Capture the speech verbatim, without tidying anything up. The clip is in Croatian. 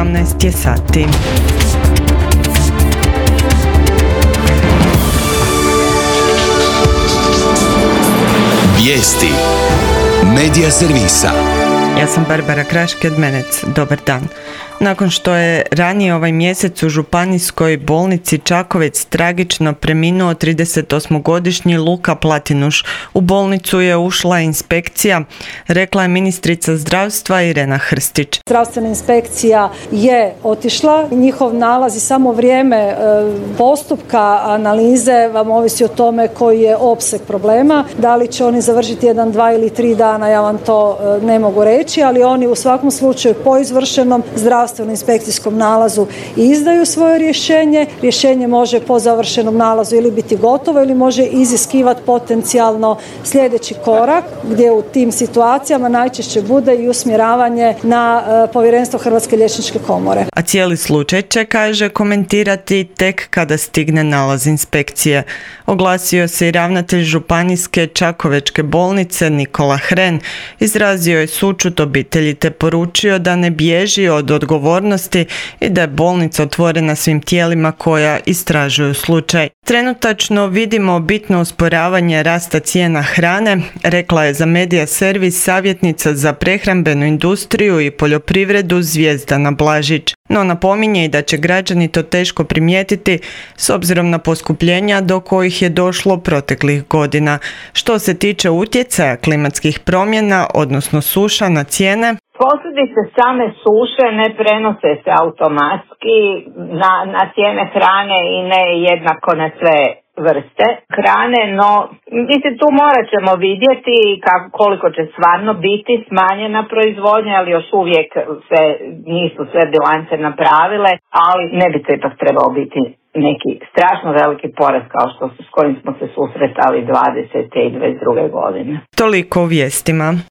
osamnaest je sati. Vijesti Medija servisa. Ja sam Barbara Kraš-Kedmenec. Dobar dan. Nakon što je ranije ovaj mjesec u županijskoj bolnici Čakovec tragično preminuo tridesetosmogodišnji Luka Platinuš, u bolnicu je ušla inspekcija, rekla je ministrica zdravstva Irena Hrstić. Zdravstvena inspekcija je otišla, njihov nalaz i samo vrijeme postupka analize vam ovisi o tome koji je opseg problema. Da li će oni završiti jedan, dva ili tri dana, ja vam to ne mogu reći, ali oni u svakom slučaju po izvršenom zdravstvenom inspekcijskom nalazu izdaju svoje rješenje. Rješenje može po završenom nalazu ili biti gotovo ili može iziskivati potencijalno sljedeći korak, gdje u tim situacijama najčešće bude i usmjeravanje na povjerenstvo Hrvatske liječničke komore. A cijeli slučaj će, kaže, komentirati tek kada stigne nalaz inspekcije. Oglasio se i ravnatelj županijske Čakovečke bolnice Nikola Hren. Izrazio je sućut obitelji te poručio da ne bježi od odgovornosti i da je bolnica otvorena svim tijelima koja istražuju slučaj. Trenutačno vidimo bitno usporavanje rasta cijena hrane, rekla je za Medija servis savjetnica za prehrambenu industriju i poljoprivredu Zvijezdana Blažić. No napominje i da će građani to teško primijetiti s obzirom na poskupljenja do kojih je došlo proteklih godina. Što se tiče utjecaja klimatskih promjena, odnosno suša na cijene, posljedice same suše ne prenose se automatski na, na cijene hrane i ne jednako na sve vrste hrane, no mislim tu morat ćemo vidjeti kako, koliko će stvarno biti smanjena proizvodnja, ali još uvijek se nisu sve bilance napravile, ali ne bi to ipak trebao biti neki strašno veliki porast kao što su, s kojim smo se susretali dvadesete i dvadeset druge godine. Toliko u vijestima.